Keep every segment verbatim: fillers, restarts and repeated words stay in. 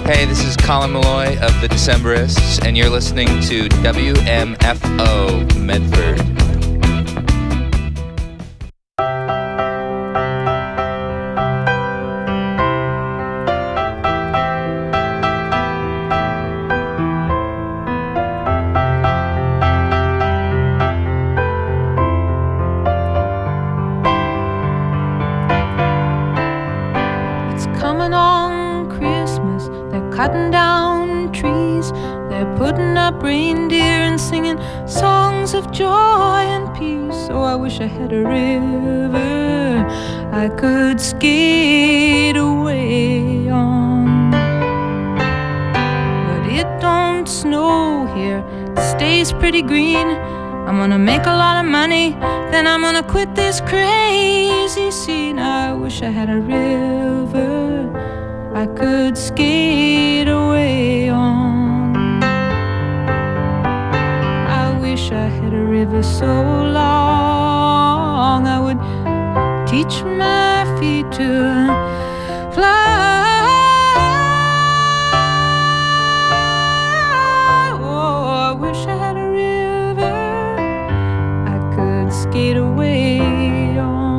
Hey, this is Colin Malloy of the Decemberists, and you're listening to W M F O Medford. Cutting down trees, they're putting up reindeer and singing songs of joy and peace. Oh, I wish I had a river I could skate away on. But it don't snow here, it stays pretty green. I'm gonna make a lot of money, then I'm gonna quit this crazy scene. I wish I had a river I could skate away on. I wish I had a river so long I would teach my feet to fly. Oh, I wish I had a river I could skate away on.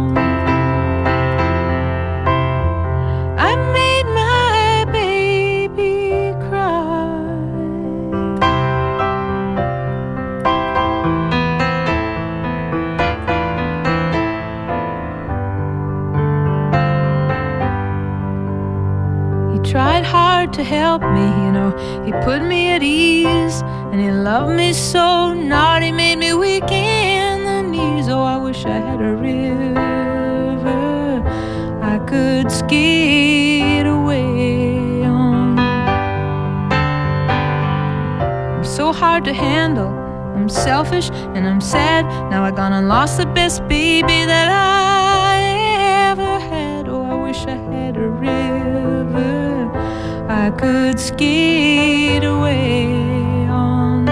Tried hard to help me, you know, he put me at ease, and he loved me so, not he made me weak in the knees. Oh, I wish I had a river I could skate away on. I'm so hard to handle, I'm selfish and I'm sad. Now I gone and lost the best baby that I ever had. Oh, I wish I had a river I could skate away on.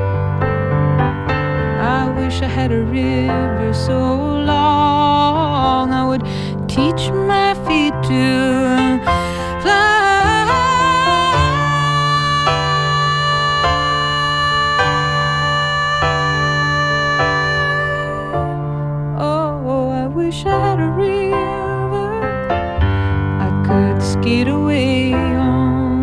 I wish I had a river so long I would teach my feet to fly. Oh, I wish I had a river I could skate away on.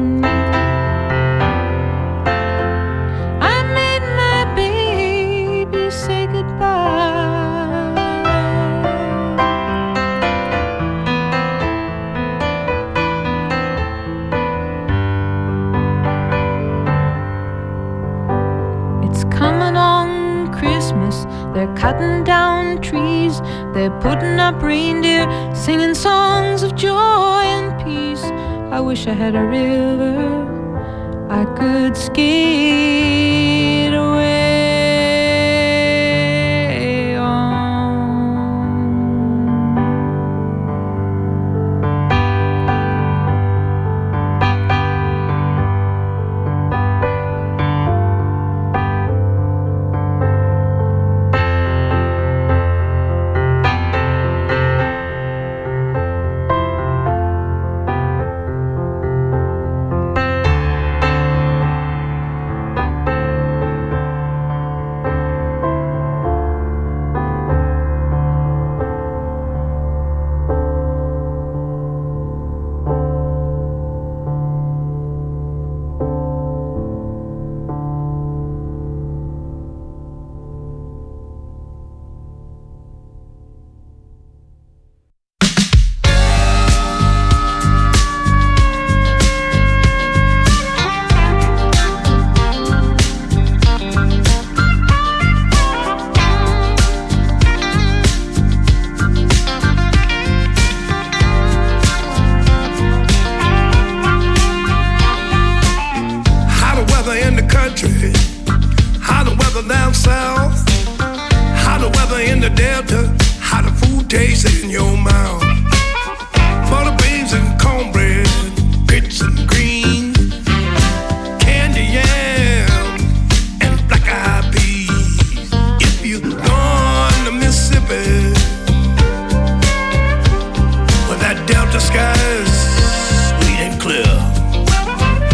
They're cutting down trees, they're putting up reindeer, singing songs of joy and peace. I wish I had a river I could skate away on. Delta skies sweet and clear.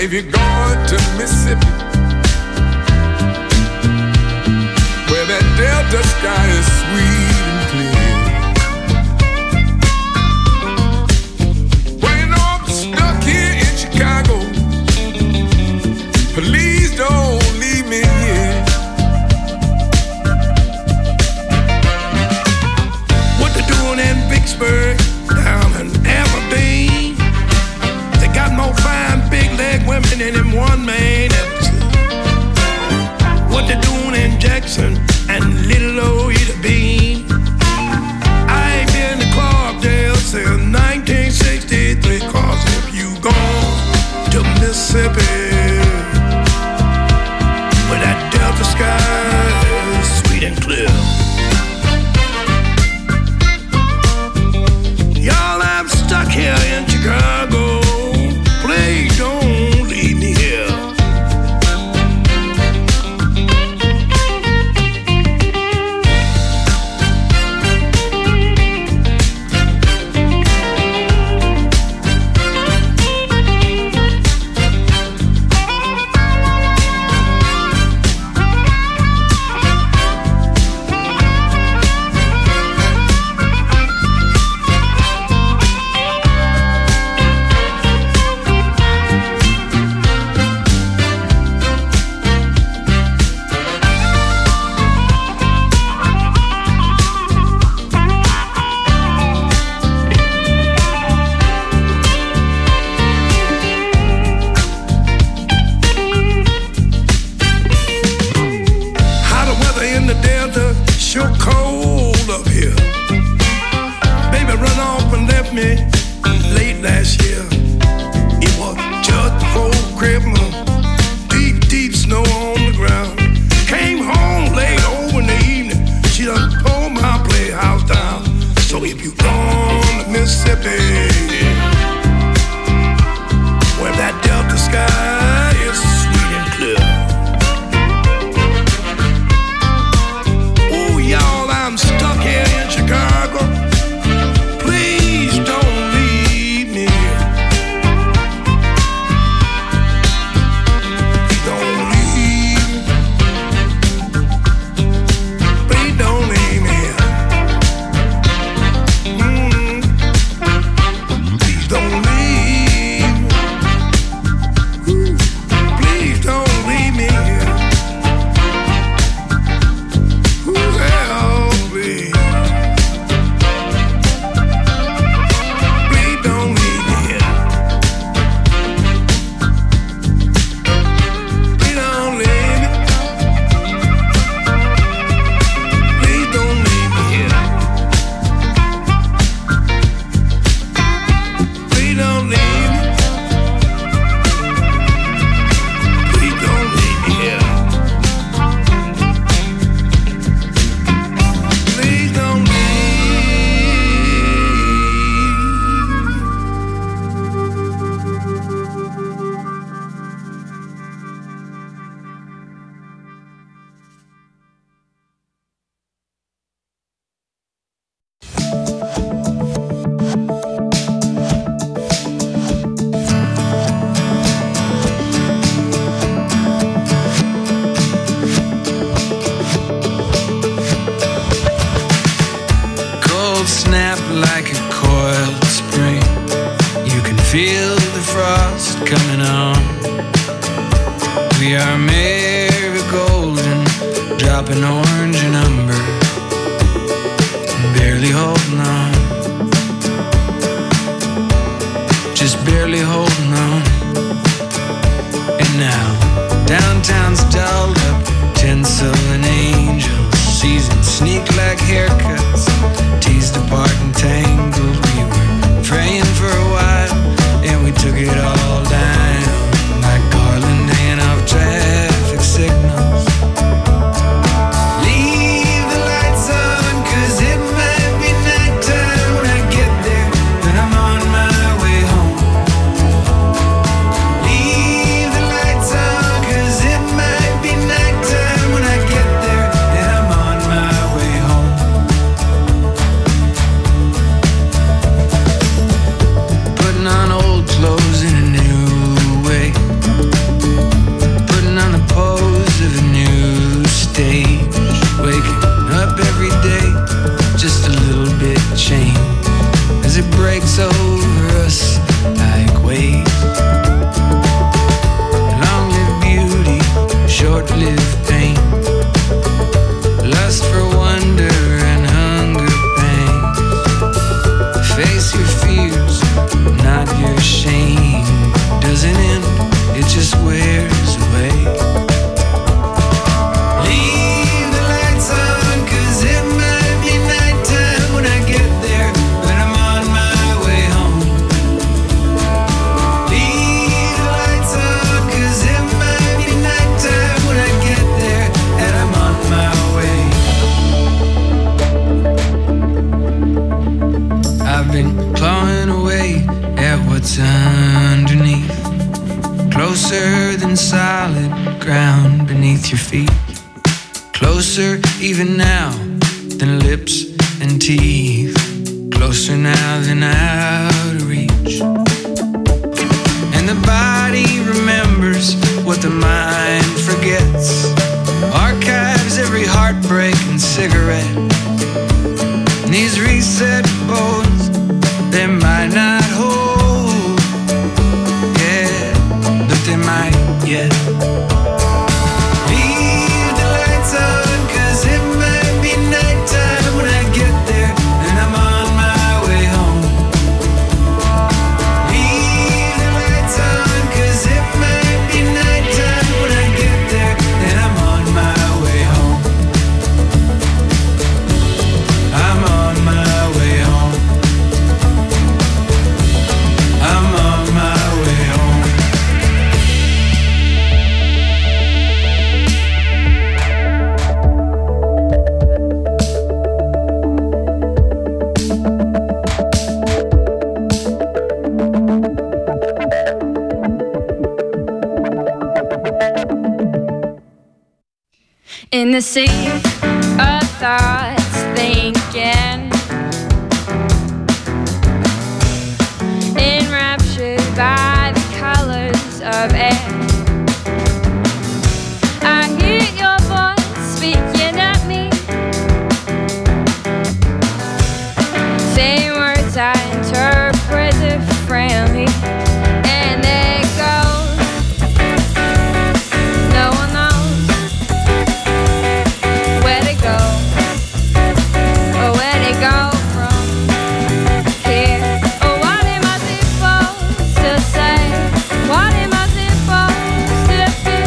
if you're going to Mississippi, where that Delta sky is sweet and clear. Well, you know I'm stuck here in Chicago. Please don't leave me here. What they doing in Vicksburg, down in Aberdeen? They got more fine big leg women than in one man ever seen. What they doing in Jackson and Little Old Ida Bean? I ain't been to Clarkdale since nineteen sixty-three. Cause if you gone to Mississippi, where that Delta sky is sweet and clear. Y'all, I'm stuck here in Chicago. Please don't leave me here. what's underneath, closer than solid ground beneath your feet, closer even now than lips and teeth, closer now than out of reach. And the body remembers what the mind forgets, archives every heartbreak and cigarette. And these reset bones, they might not hold, yeah, but they might yet. Leave the lights on, 'cause it might be nighttime when I get there, and I'm on my way home. Leave the lights on, 'cause it might be nighttime when I get there, and I'm on my way home. I'm on my way home. I'm on my way home. In the sea of thoughts thinking, enraptured by the colors of air, I hear your voice speaking at me, saying words I interpret differently, and they go, no one knows where to go, or where to go from here. Or what am I supposed to say? What am I supposed to do?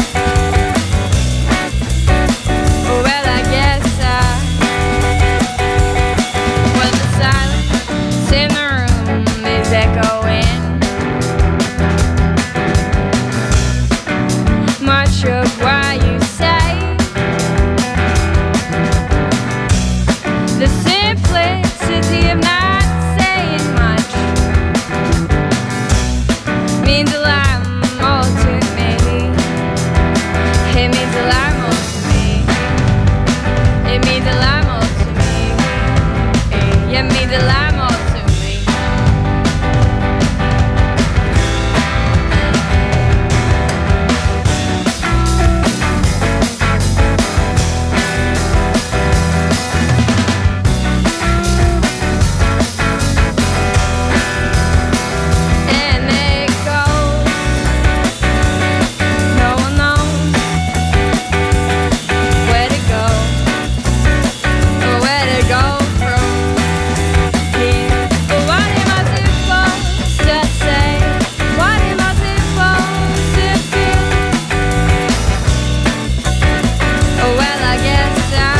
Well, I guess I, well, the silence in the room is echoing. Much of what you say, the simplicity of not saying much means a lot more to me. It means a lot more to me. It means a lot more to me. It means a lot more to me. And it goes, no one knows where to go, or where to go from here. But what am I supposed to say? What am I supposed to feel? Oh, well, I guess I,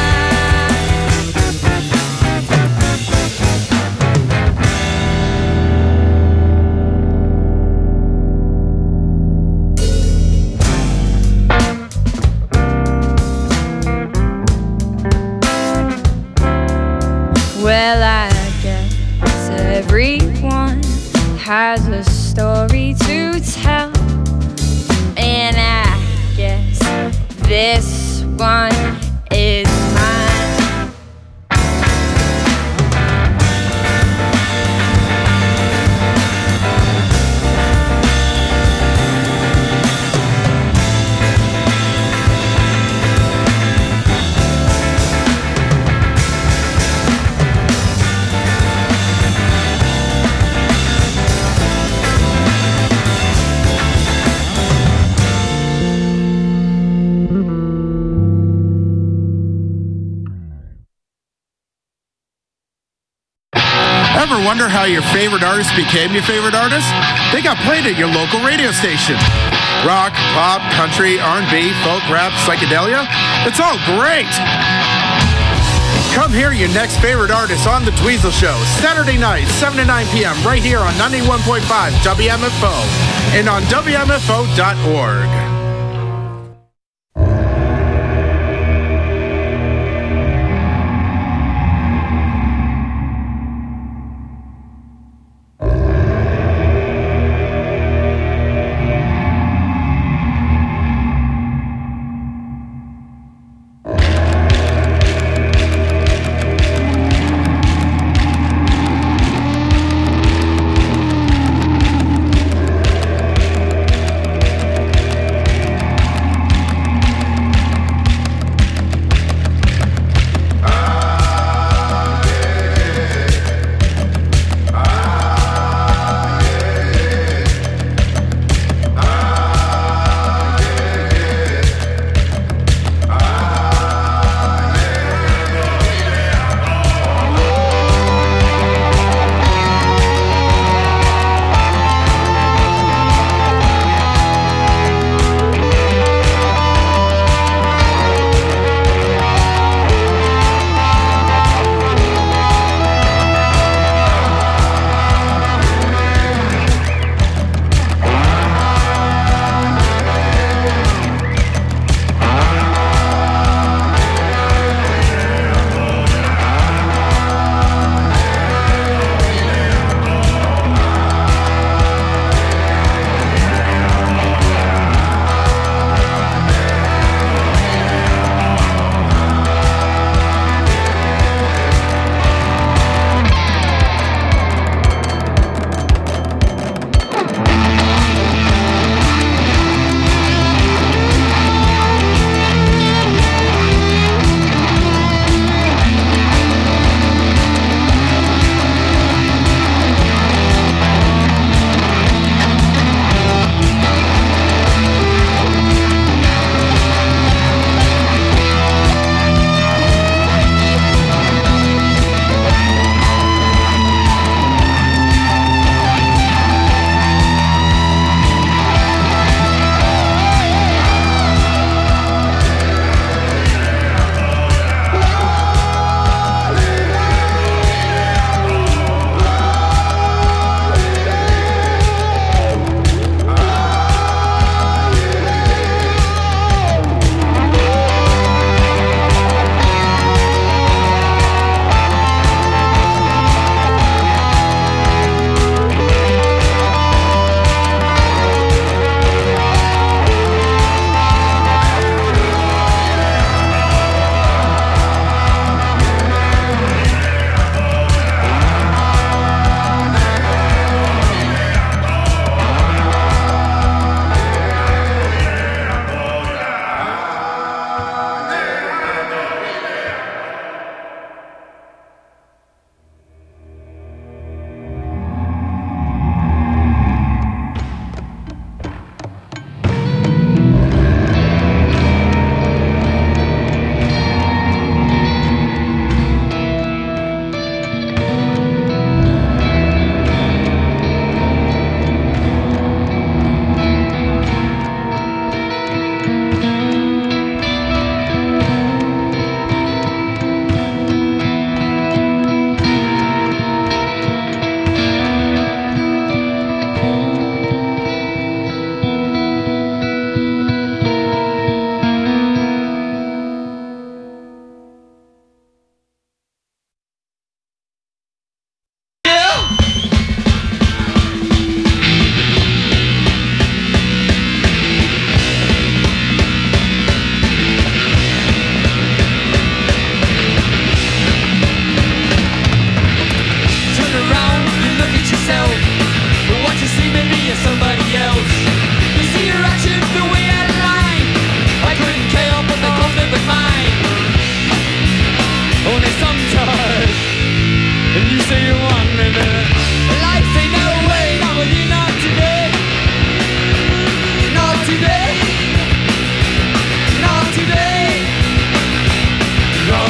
well, I guess everyone has a story to tell, and I guess this one is mine. Ever wonder how your favorite artist became your favorite artist? They got played at your local radio station. Rock, pop, country, R and B, folk, rap, psychedelia. It's all great. Come hear your next favorite artist on The Dweezil Show, Saturday night, seven to nine p.m. right here on ninety-one point five W M F O and on W M F O dot org.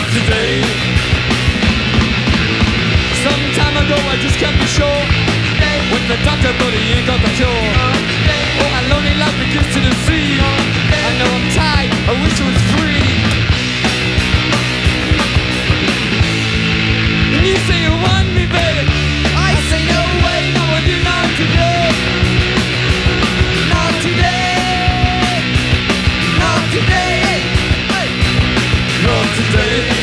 not today. Some time ago I just can't be sure. When the doctor but he ain't got the cure. Oh, my lonely life begins to deceive. I know I'm tired, I wish I was free. And you say you want me, baby. I say no way, no I do not today. Not today. Not today. Not today.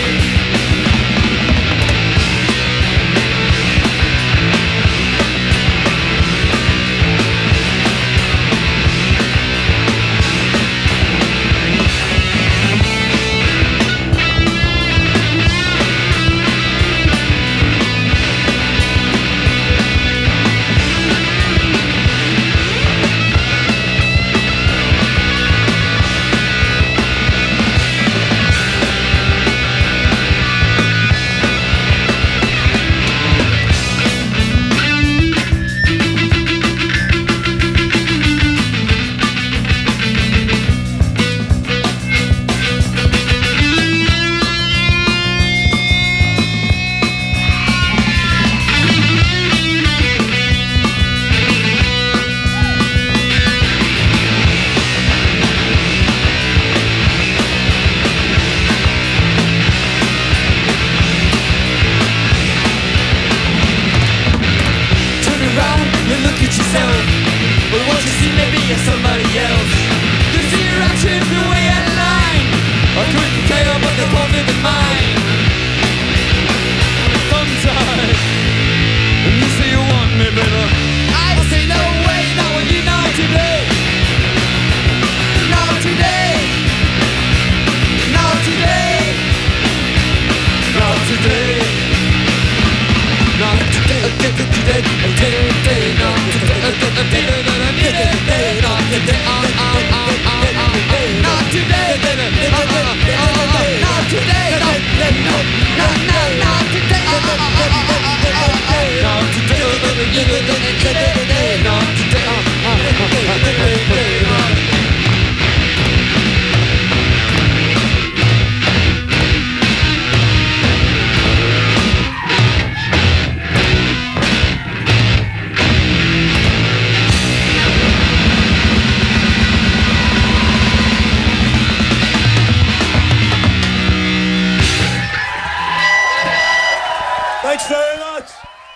Thanks very much.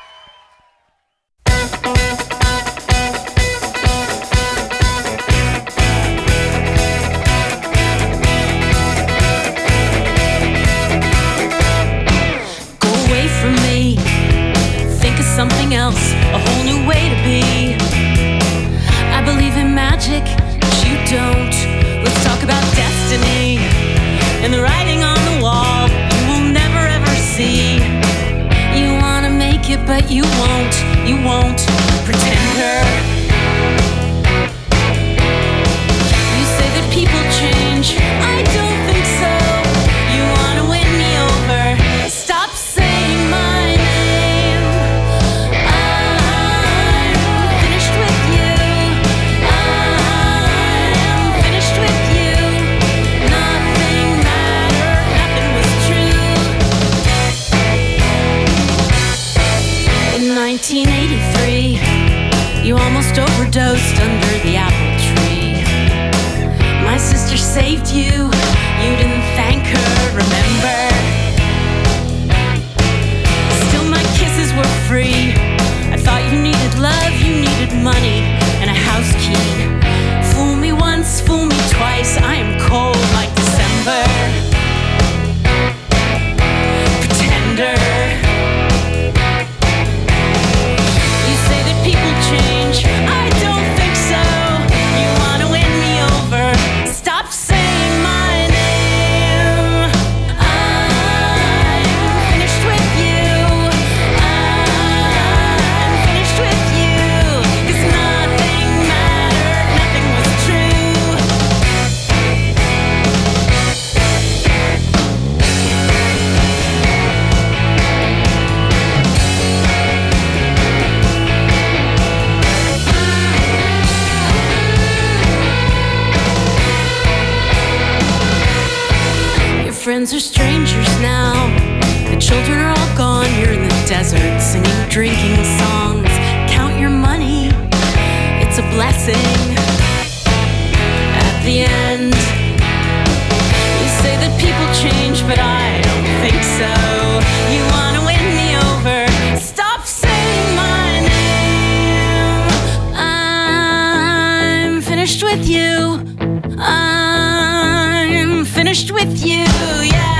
Go away from me. Think of something else, a whole new way to be. I believe in magic, but you don't. Let's talk about destiny and the writing on the wall you will never ever see. You wanna make it, but you won't, you won't, pretender. You say that people change, I don't think so. You wanna win me over, stop saying my name. I'm finished with you, I'm finished with you. Nothing mattered, nothing was true. In nineteen eighty-three strangers now. The children are all gone. You're in the desert singing drinking songs. Count your money, it's a blessing. At the end, you say that people change, but I don't think so. You wanna win me over, stop saying my name. I'm finished with you. I'm finished with you, yeah.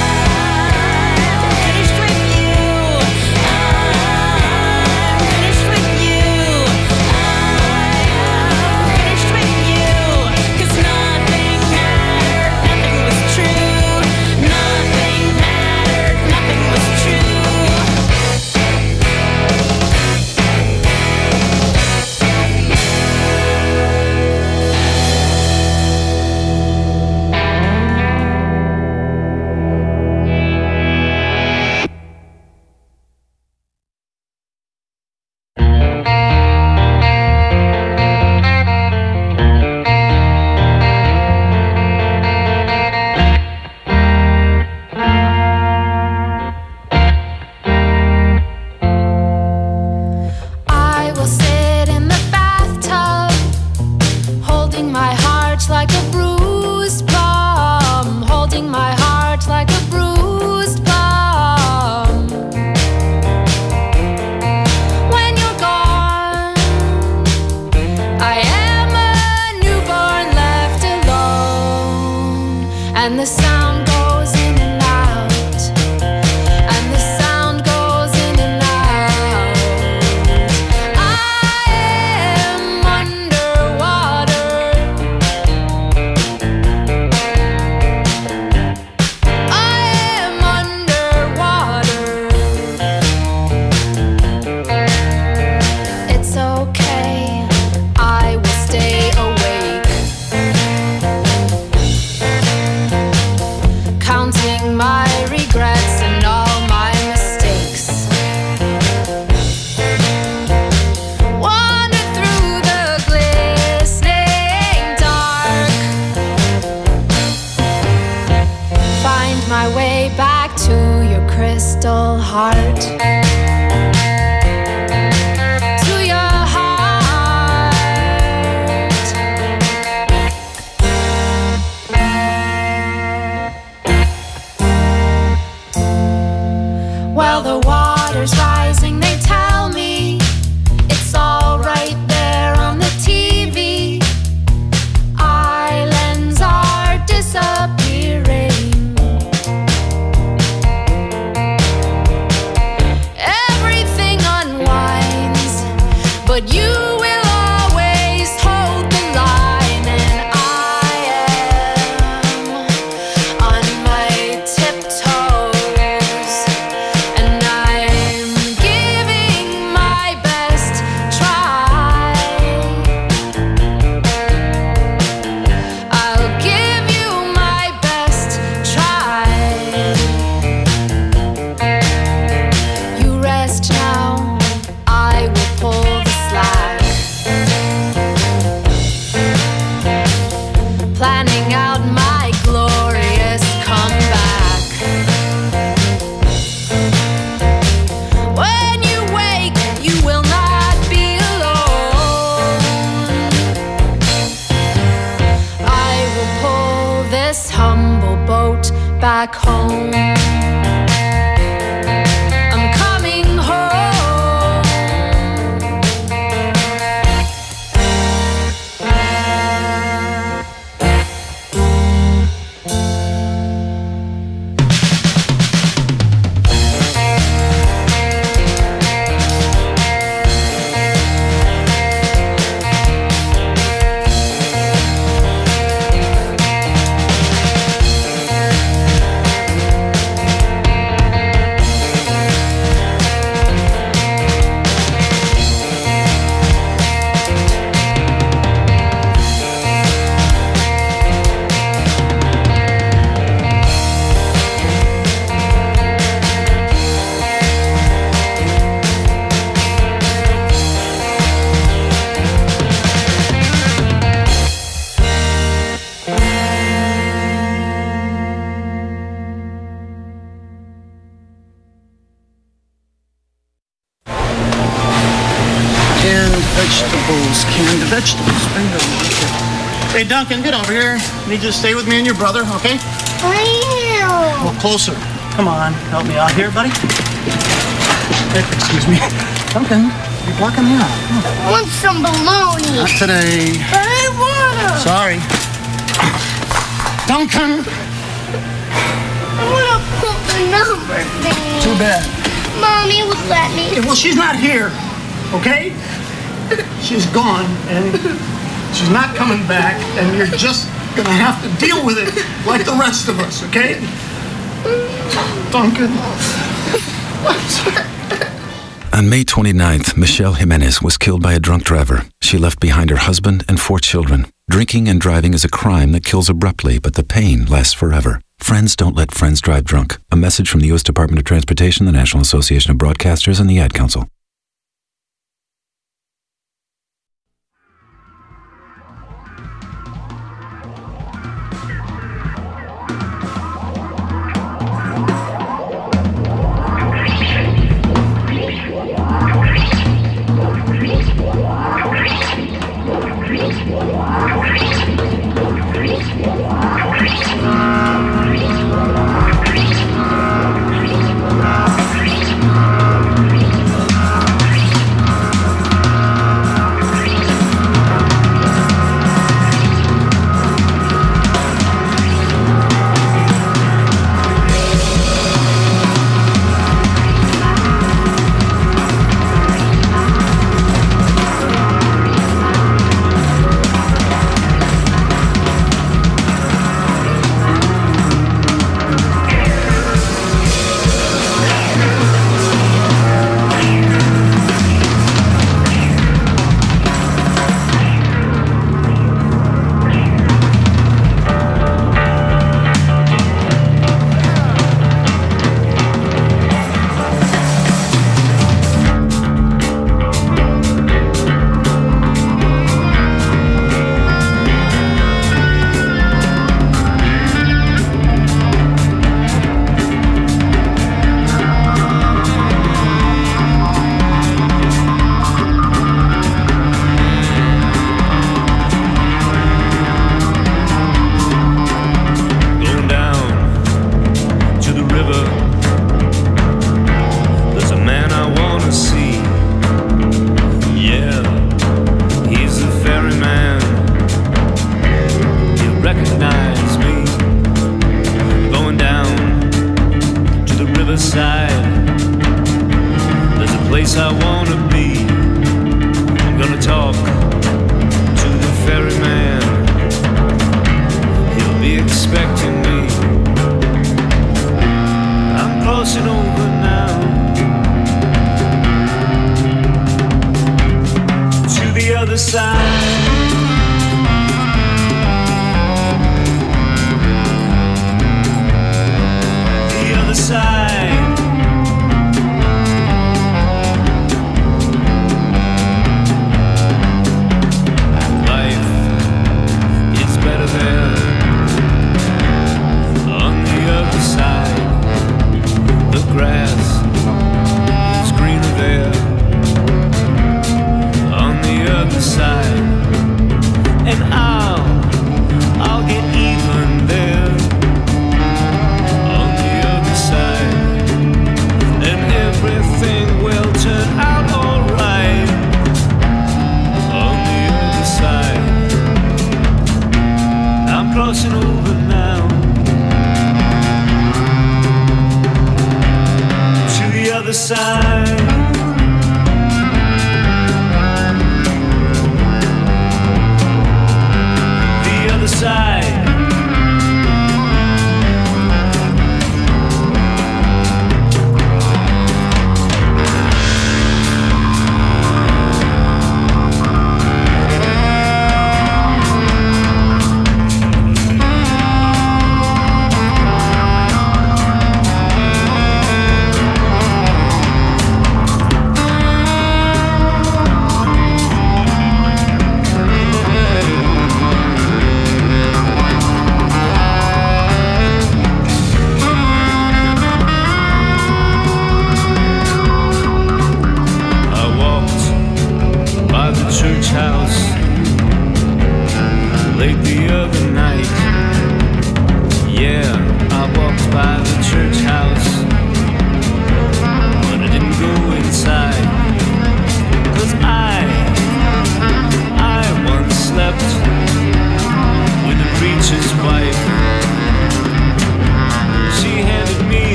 back home. I'm coming Vegetables, canned vegetables. Bingo. Hey, Duncan, get over here. You need to stay with me and your brother, okay? Well, closer. Come on, help me out here, buddy. Hey, excuse me. Duncan, you're blocking me out. I want some bologna. Not today. But I wanna. Sorry. Duncan! I wanna put the number thing. Too bad. Mommy would let me. Hey, well, she's not here, okay? She's gone, and she's not coming back, and you're just gonna have to deal with it like the rest of us, okay? Duncan. On May twenty-ninth, Michelle Jimenez was killed by a drunk driver. She left behind her husband and four children. Drinking and driving is a crime that kills abruptly, but the pain lasts forever. Friends don't let friends drive drunk. A message from the U S Department of Transportation, the National Association of Broadcasters, and the Ad Council.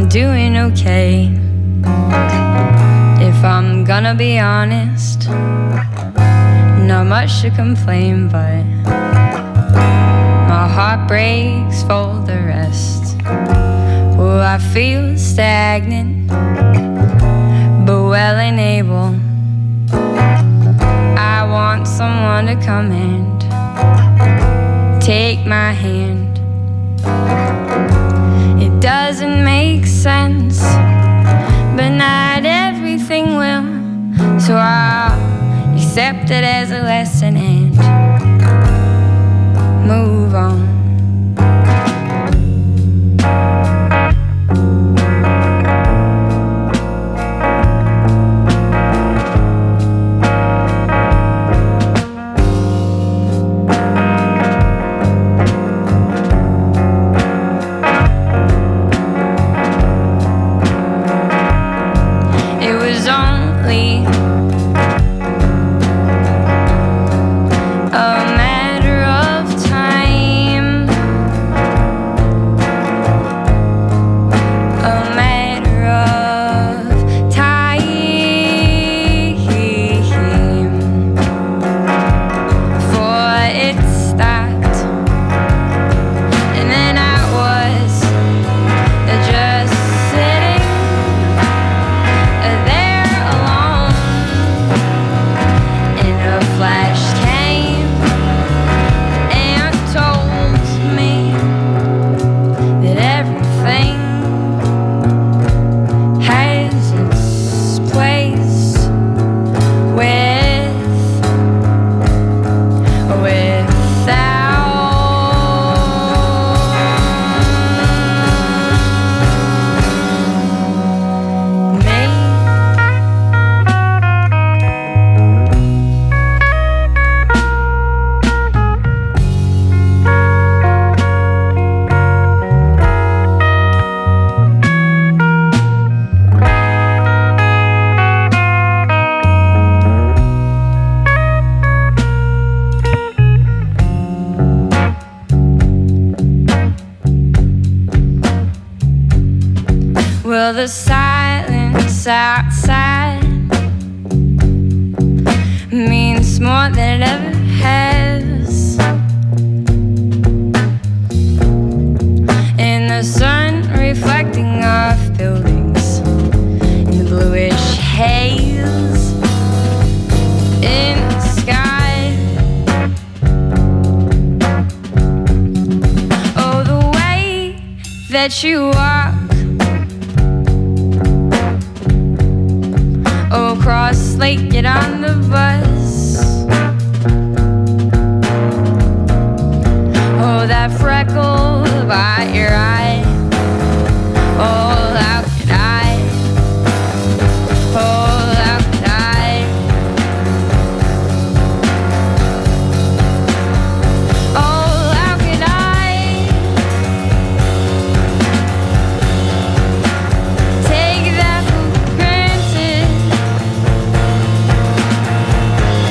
I'm doing okay. If I'm gonna be honest, not much to complain, but my heart breaks for the rest. Oh, I feel stagnant, but well and able. I want someone to come and take my hand. It doesn't make sense, but not everything will. So I'll accept it as a lesson and move on. Well, the silence outside means more than it ever has. And the sun reflecting off buildings in the bluish haze in the sky. Oh, the way that you walk across Lake, get on the bus. Oh, that freckle by your eye. Oh, how could I? Oh, how could I? Oh, how could I take that for granted?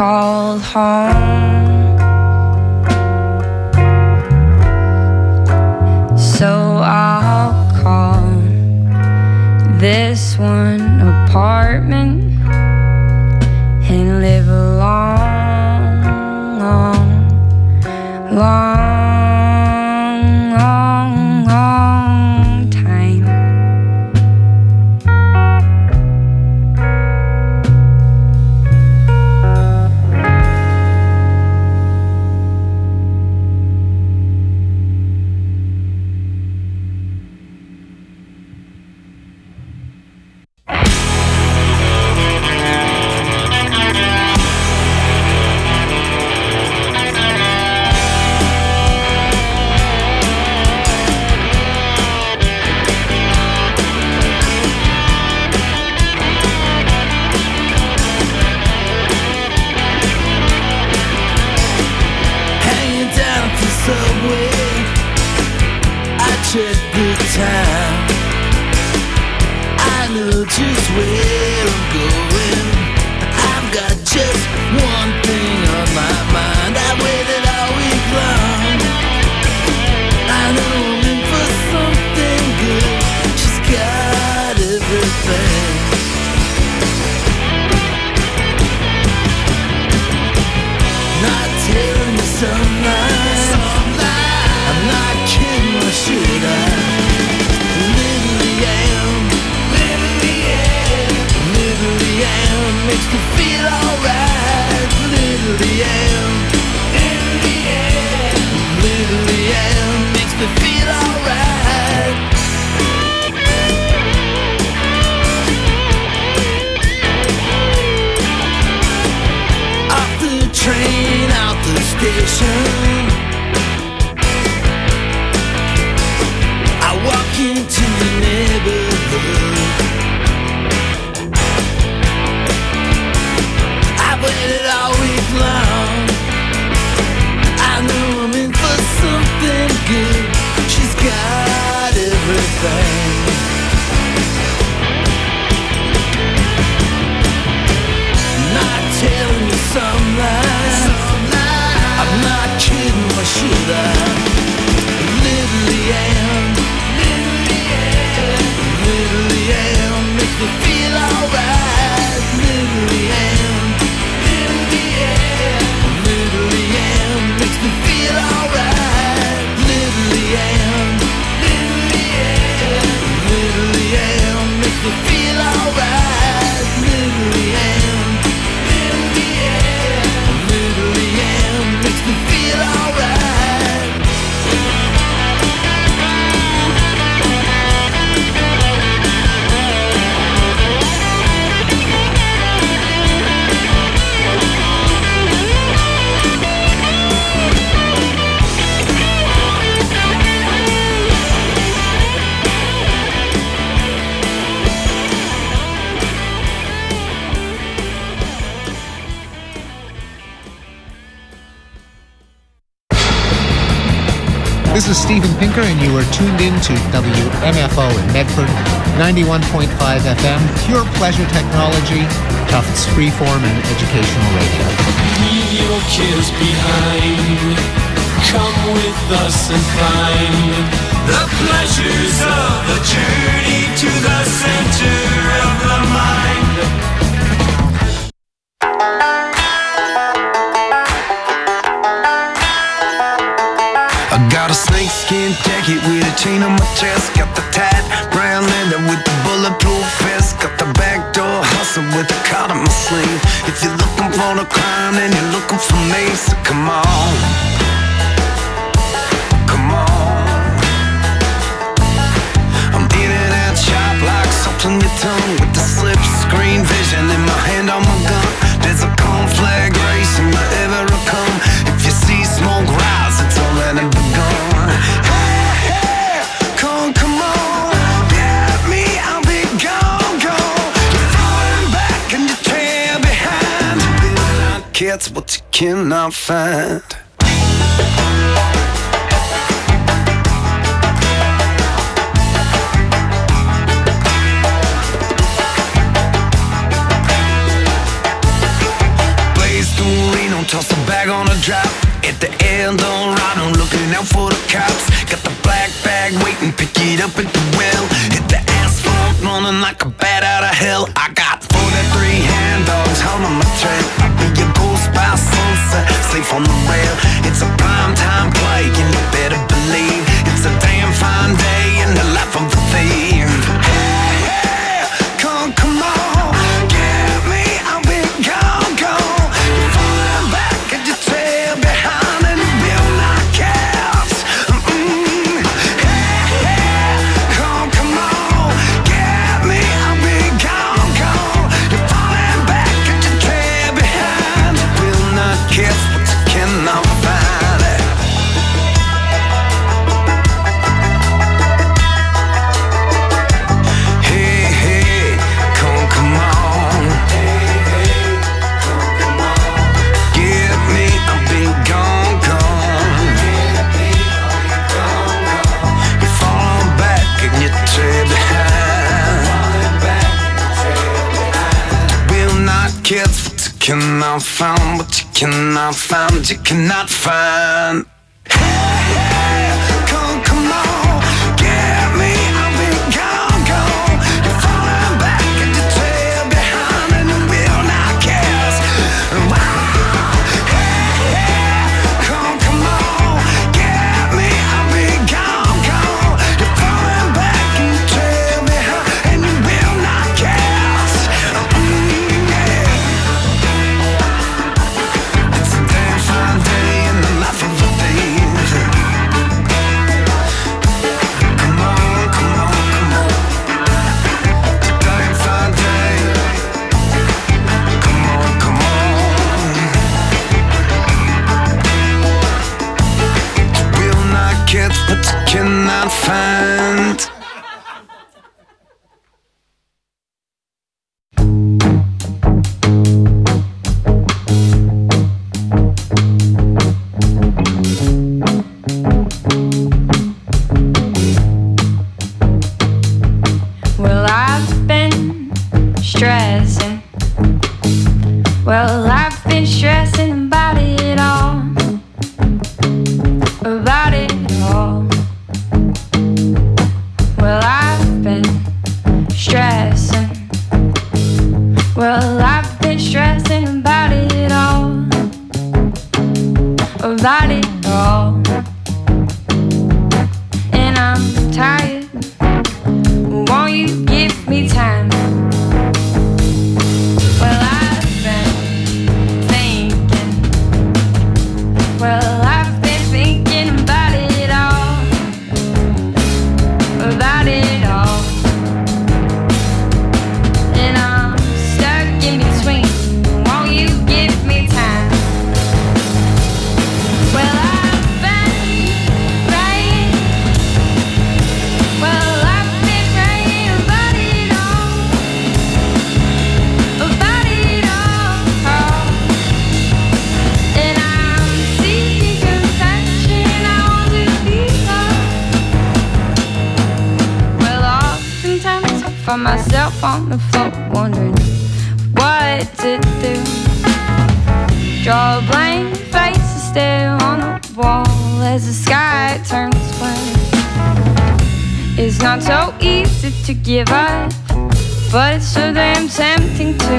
called home. So I'll call this one apartment and live a long, long, long, long, long time. Check the time. I know just where I'm going. I've got just one thing on my mind. I waited all week long. I know I'm in for something good. She's got everything. Not telling you some lies. I'm not kidding, or should I? Literally am, literally am, literally am, makes me feel alright. Literally am, literally am, literally am, makes me feel alright. Off the train, out the station, walk into the neighborhood. I waited all week long. I know I'm in for something good. She's got everything. Not telling you some lies. I'm not kidding, or should I? Literally am. Literally am, makes me feel alright. Literally am, literally am, literally am, makes me feel alright. Literally am, literally am, literally am, makes me feel alright. Literally am, literally am, literally am, makes me feel alright. This is Steven Pinker, and you are tuned in to W M F O in Medford, ninety-one point five F M, pure pleasure technology, Tufts freeform and educational radio. Leave your cares behind. Come with us and find the pleasures of a journey to the center of the mind. I got a snakeskin jacket with a chain on my chest. Got the tight brown leather with the bulletproof vest. Got the backdoor hustle with the card on my sleeve. If you're looking for the crime, then you're looking for me. So come on, come on. I'm in and out sharp like salt on your tongue, with the slip screen vision in my hand on my gun. There's a conflagration wherever I come. If you see smoke rise, it's already begun. Hey, hey, come, come on. Get me, I'll be gone, gone. You're falling back and you trail behind. You will not catch what you cannot find. Blaze the get up at the well, hit the asphalt, running like a bat out of hell. I got forty-three hand dogs holding my trail. I'll be your ghost by sunset, safe on the rail. It's a prime time play, and you better believe it's a damn fine day in the life of a thief. Hey, hey, come, come on, get me, I'll be gone, gone. You're falling back and you trail behind and you will not catch. Mm-mm. Hey, hey, come, come on, get me, I'll be gone, gone. You're falling back and you trail behind. You will not catch what you cannot find. Cannot find what you cannot find, you cannot find. Hey, hey, come, come on, get me, I'll be gone, gone. You're falling back and you trail behind and you will not catch. Hey, hey, come, come on, get me, I'll be gone, gone. You're falling back and you trail behind and you will not catch. Mm, yeah. But you cannot find. Well, I've been stressing. Well, I've been stressing about it all. About it all. Well, I've been stressing. Well, I've been stressing about it all. About it all. And I'm tired. Won't you give me time? Well, I've been thinking. Well, I've about it all. And I'm stuck in between. Won't you give me time? Well, I've been praying. Well, I've been praying about it all. About it all. And I'm seeking compassion. I want to be for myself on the floor, wondering what to do. Draw a blank face and stare on the wall as the sky turns black. It's not so easy to give up, but it's so damn tempting to.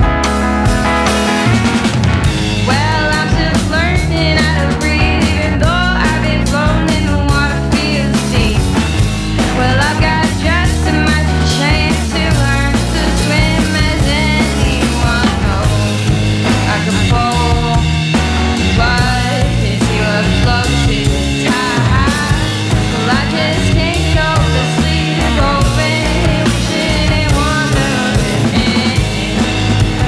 Well, I'm still learning how to breathe, even though I've been floating in the water feels deep. Well, I've got just as much chance to learn to swim as anyone knows. I can pull, but it's your floats is tight. Well, I just can't go to sleep, hoping, wishing and wondering.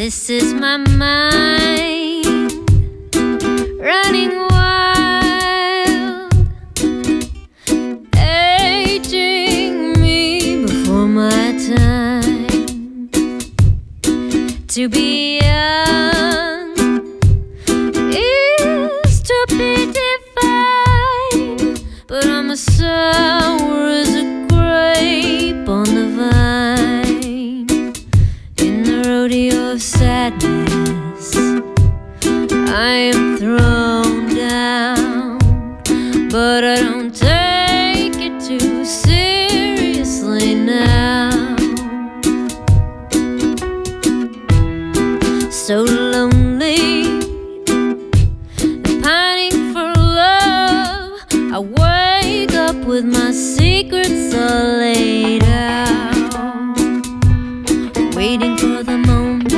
This is my mind running wild, aging me before my time. To be young is to be divine, but I'm as sour as a grape on the vine. In the rodeo of sadness, I am thrown down, but I don't take it too seriously now. So lonely, pining for love, I wake up with my secrets all laid out, waiting for the moment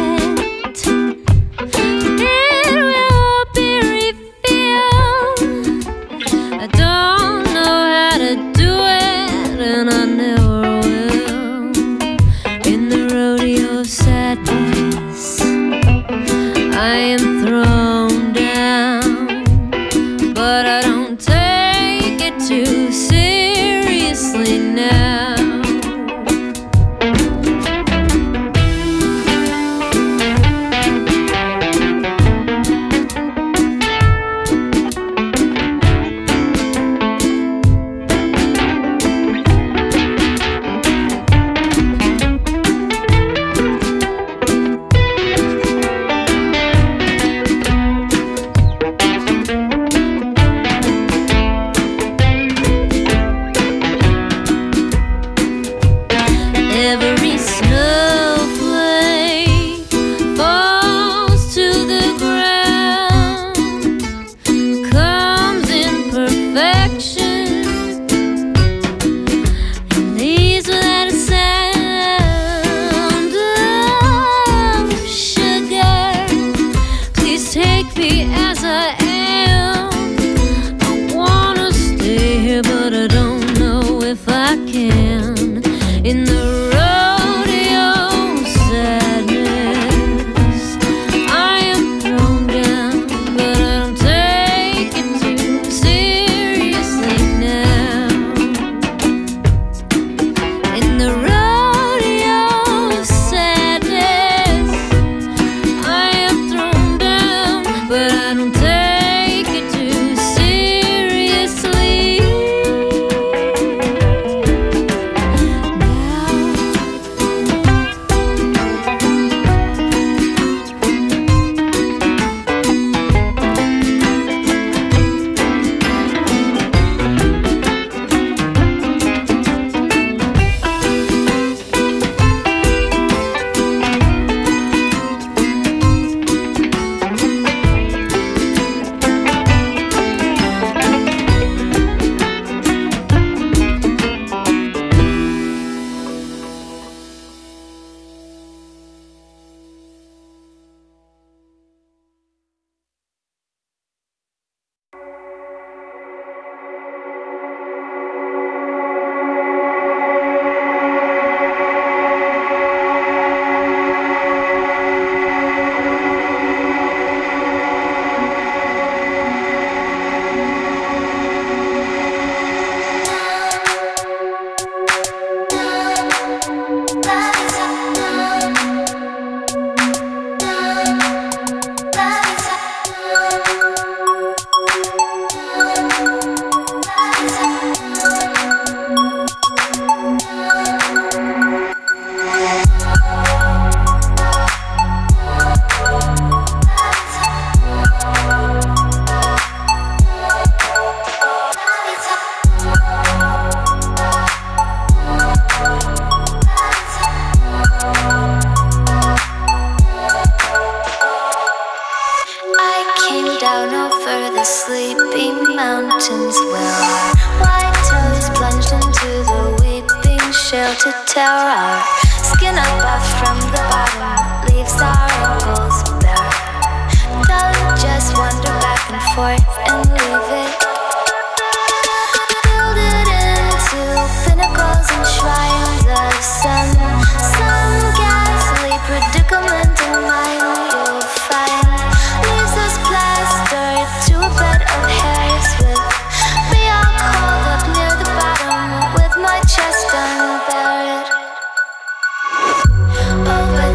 it will be revealed. I don't know how to do it, and I never will. In the rodeo of sadness, I am thrown down, but I don't take it too seriously now.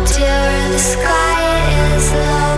till the sky is low.